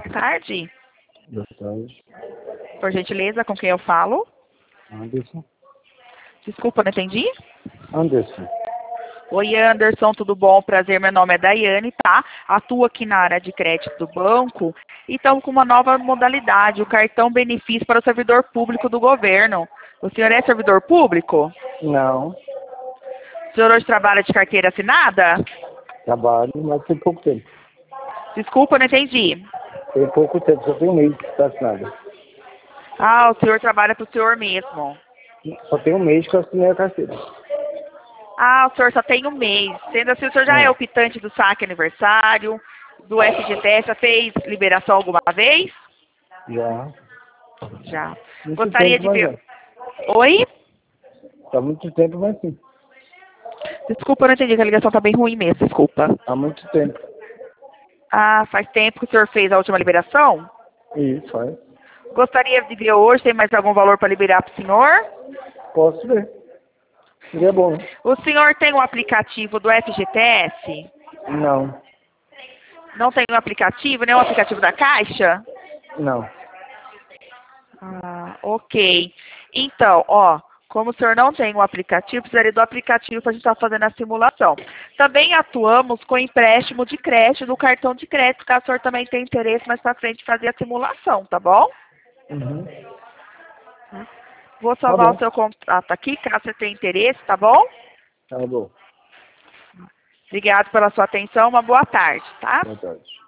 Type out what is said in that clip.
tarde. Boa tarde. Por gentileza, com quem eu falo? Anderson. Desculpa, não entendi? Anderson. Oi, Anderson, tudo bom? Prazer, meu nome é Daiane, tá? Atuo aqui na área de crédito do banco e estamos com uma nova modalidade, o cartão benefício para o servidor público do governo. O senhor é servidor público? Não. O senhor hoje trabalha de carteira assinada? Trabalho, mas tem pouco tempo. Desculpa, não entendi. Tem pouco tempo, só tem um mês que está assinado. Ah, o senhor trabalha para o senhor mesmo. Só tem um mês que eu assinei a carteira. Ah, o senhor só tem um mês. Sendo assim, o senhor já é optante do saque aniversário, do FGTS, já fez liberação alguma vez? Já. Já. Muito Gostaria tempo, de mas ver... já. Oi? Há muito tempo, mas sim. Desculpa, eu não entendi, que a ligação tá bem ruim mesmo, desculpa. Há muito tempo. Ah, faz tempo que o senhor fez a última liberação? Isso, faz. Gostaria de ver hoje, tem mais algum valor para liberar para o senhor? Posso ver. Seria bom, né? O senhor tem o aplicativo do FGTS? Não. Não tem o aplicativo, nem o aplicativo da Caixa? Não. Ah, ok. Então, ó, como o senhor não tem o aplicativo, precisaria do aplicativo para a gente estar fazendo a simulação. Também atuamos com empréstimo de crédito do cartão de crédito, caso o senhor também tenha interesse mais para frente fazer a simulação, tá bom? Uhum. Vou Tá salvar o bom. seu contato aqui, caso você tenha interesse, tá bom? Tá bom. Obrigado pela sua atenção, uma boa tarde, tá? Boa tarde.